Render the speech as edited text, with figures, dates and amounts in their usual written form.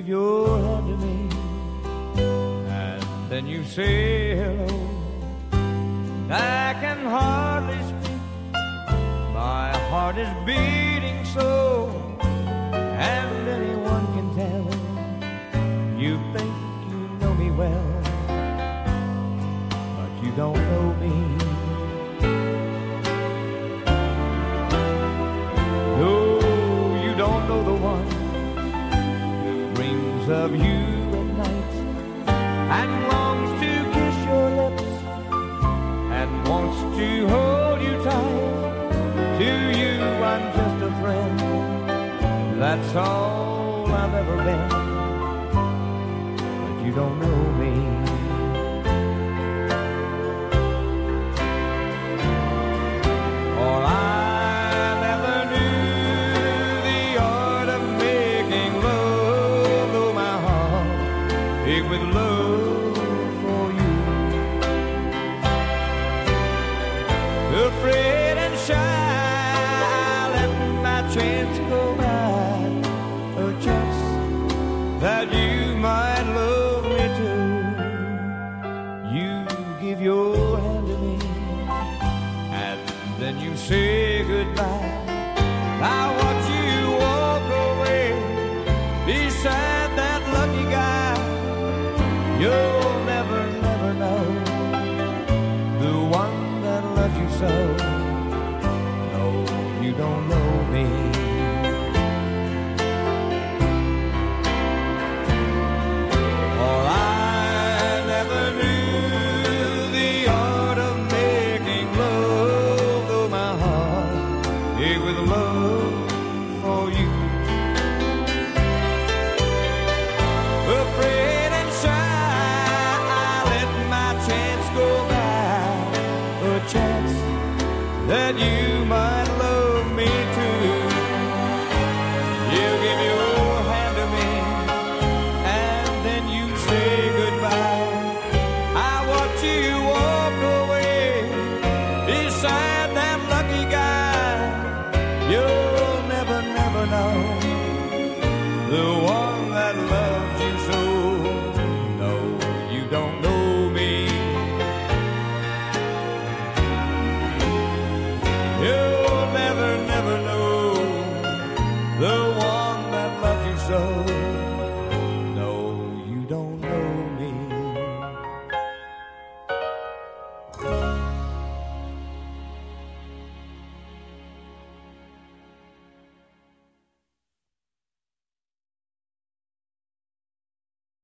give your hand to me, and then you say hello. I can hardly speak, my heart is beating so, and anyone can tell you think you know me well, but you don't know me. No, you don't know the one who dreams of you at night and longs to kiss your lips and wants to hold you tight. To you I'm just a friend, that's all I've ever been, but you don't know me. For I never knew the art of making love, though my heart ached with love for you. Afraid and shy, I let my chance go by, a chance that you might love me too. You give your hand to me, and then you say goodbye. I watch you walk away beside that lucky guy. You'll never, never know the one that loves you so. No, you don't know me. For I never knew the art of making love, though my heart ached with love for you. Afraid and shy, I let my chance go by, a chance that you might